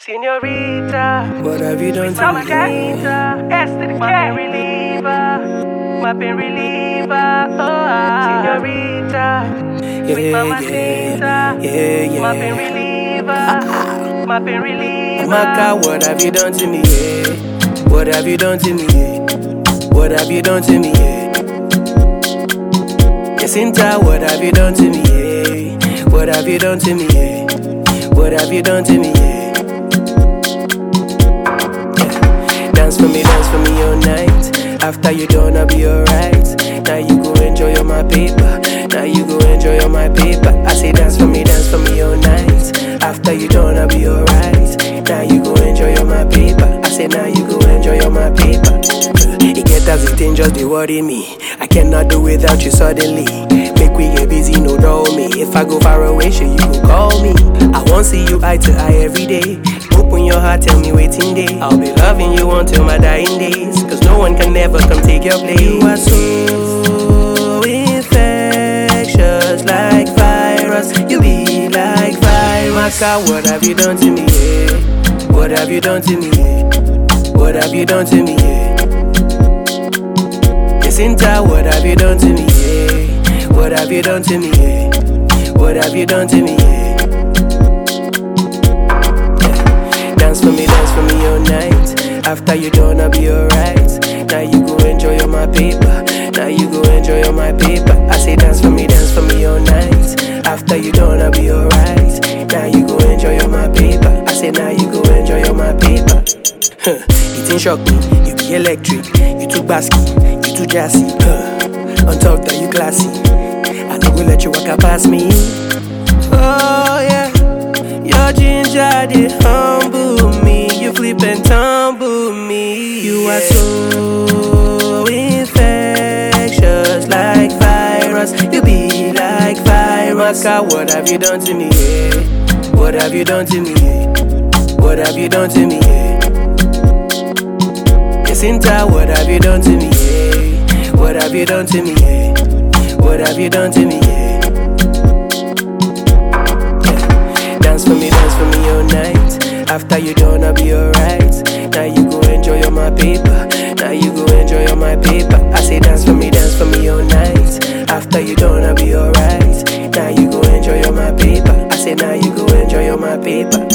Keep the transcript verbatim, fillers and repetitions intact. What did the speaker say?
Senorita, what have you done to me? S to the K, reliever, my pain reliever. Oh, Senorita, Yeah, sweet mamacita, yeah, yeah. my pain reliever, my pain reliever. Maka, what have you done to me? Yeah? What have you done to me? Yeah? What have you done to me? Yeah? Jacinta, what have you done to me? Yeah? What have you done to me? Yeah? What have you done to me? Yeah? Dance for me, dance for me all night. After you done, I'll be alright. Now you go enjoy all my paper. Now you go enjoy all my paper. I say dance for me, dance for me all night. After you done, I'll be alright. Now you go enjoy all my paper. I say now you go enjoy all my paper. It get as it ain't just they worry me. I cannot do without you suddenly. Make we get busy, no dull me. If I go far away, sure you go call me. I won't see you eye to eye every day. Open your heart, tell me waiting day. I'll be loving you until my dying days. Cause no one can never come take your place. You are so infectious, like virus. You be like virus. Maka, what have you done to me? Yeah? What have you done to me? Yeah? What have you done to me? Yeah? Jacinta, what have you done to me? Yeah? What have you done to me? Yeah? What have you done to me? Yeah? Dance for me, dance for me all night. After you done, I'll be alright. Now you go enjoy all my paper. Now you go enjoy all my paper. I say dance for me, dance for me all night. After you done, I'll be alright. Now you go enjoy all my paper. I say now you go enjoy all my paper. Huh. It ain't shock me, you be electric. You too basky, you too jassy. Huh. On top that you classy. I don't go let you walk up past me. Oh yeah. Your ginger, they humble me. You flip and tumble me. You are so infectious, like virus. You be like virus. Maka, what have you done to me? Yeah? What have you done to me? Yeah? What have you done to me? Yeah? Jacinta, what have you done to me? Yeah? What have you done to me? Yeah? What have you done to me? Yeah? Dance for me, dance for me all night. After you done, I'll be alright. Now you go enjoy all my paper. Now you go enjoy all my paper. I say dance for me, dance for me all night. After you done, I'll be alright. Now you go enjoy all my paper. I say now you go enjoy all my paper.